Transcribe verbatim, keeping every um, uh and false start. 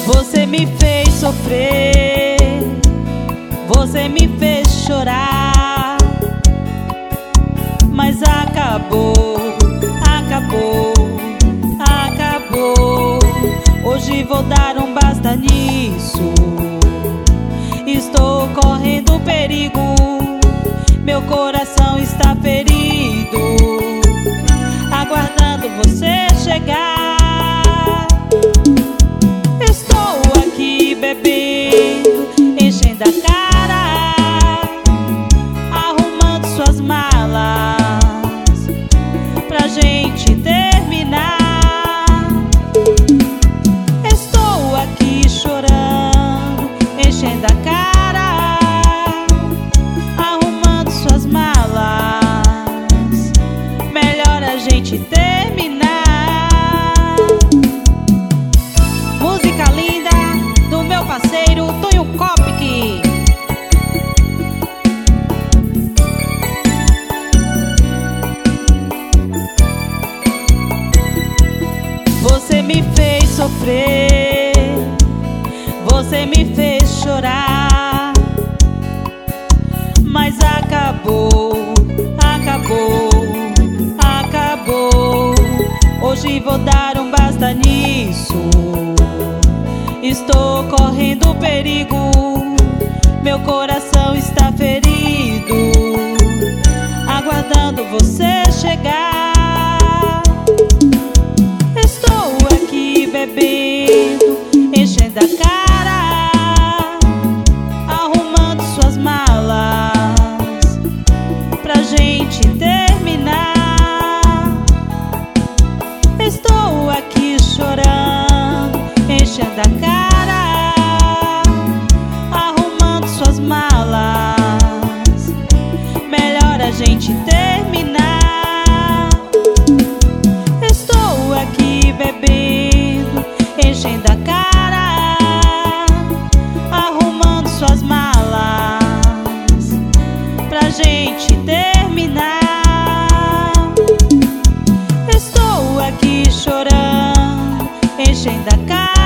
Você me fez sofrer, você me fez chorar, mas acabou, acabou, acabou. Hoje vou dar um basta nisso. Estou correndo perigo, meu coração está ferido, aguardando você chegar. Estou aqui bebendo, enchendo a cara, arrumando suas malas pra gente terminar. Estou aqui chorando, enchendo a cara, arrumando suas malas, melhor a gente terminar. Música linda do meu parceiro Tonho Kopic. Você me fez sofrer, você me fez chorar, mas acabou, acabou, acabou. Hoje vou dar um basta nisso. Estou correndo perigo, meu coração está ferido, aguardando você chegar. Estou aqui bebendo, enchendo a cara, arrumando suas malas pra gente terminar. Estou aqui chorando, enchendo a cara, arrumando suas malas, melhor a gente terminar. Estou aqui bebendo, enchendo a cara, arrumando suas malas pra gente terminar. Estou aqui chorando, enchendo a cara,